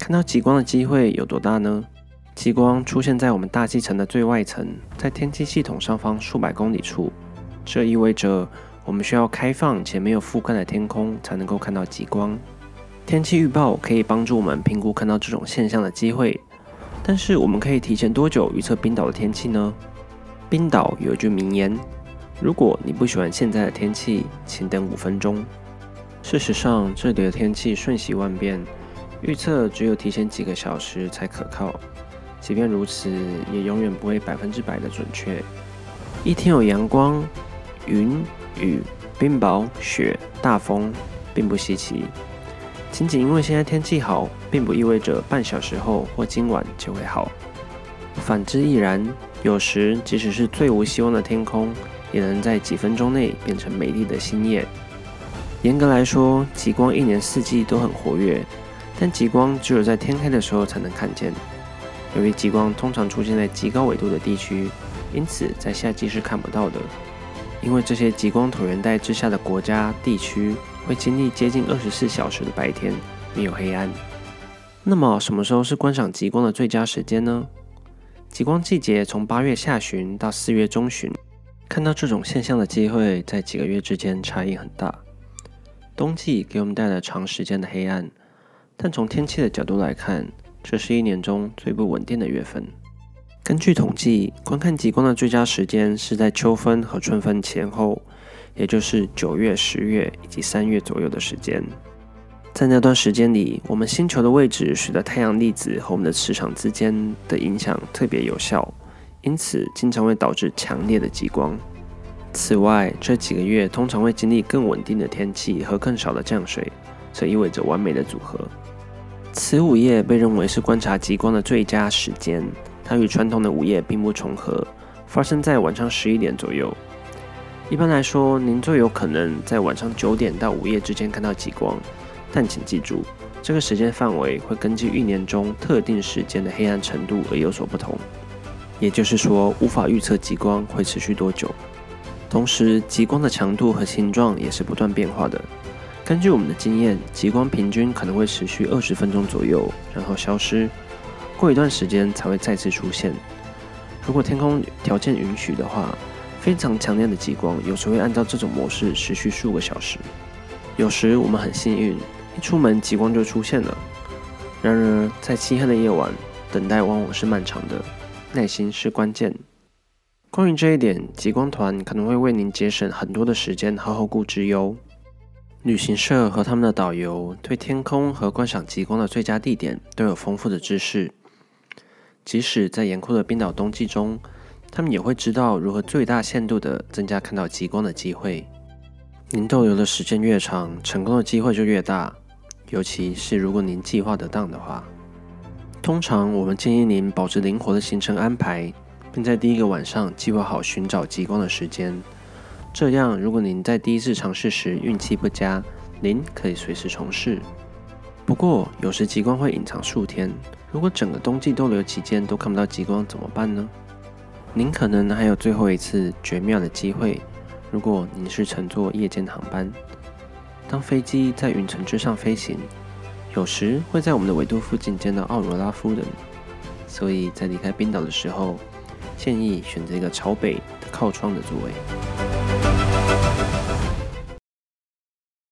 看到极光的机会有多大呢？极光出现在我们大气层的最外层，在天气系统上方数百公里处。这意味着我们需要开放且没有覆盖的天空才能够看到极光。天气预报可以帮助我们评估看到这种现象的机会，但是我们可以提前多久预测冰岛的天气呢？冰岛有一句名言：如果你不喜欢现在的天气，请等5分钟。事实上，这里的天气瞬息万变，预测只有提前几个小时才可靠。即便如此，也永远不会100%的准确。一天有阳光、云、雨、冰雹、雪、大风，并不稀奇。仅仅因为现在天气好，并不意味着半小时后或今晚就会好。反之亦然，有时即使是最无希望的天空，也能在几分钟内变成美丽的新叶。严格来说，极光1年4季都很活跃，但极光只有在天黑的时候才能看见。由于极光通常出现在极高纬度的地区，因此在夏季是看不到的。因为这些极光椭圆带之下的国家地区会经历接近24小时的白天，没有黑暗。那么什么时候是观赏极光的最佳时间呢？极光季节从8月下旬到4月中旬，看到这种现象的机会在几个月之间差异很大。冬季给我们带来长时间的黑暗，但从天气的角度来看，这是1年中最不稳定的月份。根据统计，观看极光的最佳时间是在秋分和春分前后，也就是9月、10月以及3月左右的时间。在那段时间里，我们星球的位置使得太阳粒子和我们的磁场之间的影响特别有效，因此经常会导致强烈的极光。此外，这几个月通常会经历更稳定的天气和更少的降水，这意味着完美的组合。此午夜被认为是观察极光的最佳时间，它与传统的午夜并不重合，发生在晚上11点左右。一般来说，您最有可能在晚上9点到午夜之间看到极光，但请记住，这个时间范围会根据1年中特定时间的黑暗程度而有所不同，也就是说，无法预测极光会持续多久。同时，极光的强度和形状也是不断变化的。根据我们的经验，极光平均可能会持续20分钟左右，然后消失，过一段时间才会再次出现。如果天空条件允许的话，非常强烈的极光有时会按照这种模式持续数个小时。有时我们很幸运，一出门极光就出现了。然而，在漆黑的夜晚，等待往往是漫长的，耐心是关键。关于这一点，极光团可能会为您节省很多的时间和后顾之忧。旅行社和他们的导游对天空和观赏极光的最佳地点都有丰富的知识，即使在严酷的冰岛冬季中，他们也会知道如何最大限度地增加看到极光的机会。您逗留的时间越长，成功的机会就越大，尤其是如果您计划得当的话。通常我们建议您保持灵活的行程安排，并在第一个晚上计划好寻找极光的时间。这样，如果您在第一次尝试时运气不佳，您可以随时重试。不过，有时极光会隐藏数天，如果整个冬季逗留期间都看不到极光怎么办呢？您可能还有最后一次绝妙的机会，如果您是乘坐夜间航班。当飞机在云层之上飞行，有时会在我们的纬度附近见到奥罗拉夫人，所以在离开冰岛的时候，建议选择一个朝北的靠窗的座位。